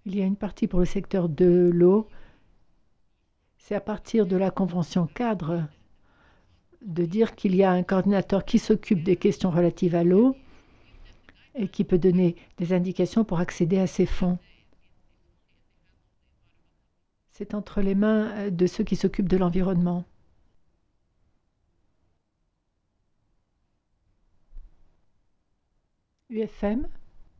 Il y a une partie pour le secteur de l'eau. C'est à partir de la convention cadre de dire qu'il y a un coordinateur qui s'occupe des questions relatives à l'eau et qui peut donner des indications pour accéder à ces fonds. C'est entre les mains de ceux qui s'occupent de l'environnement. UFM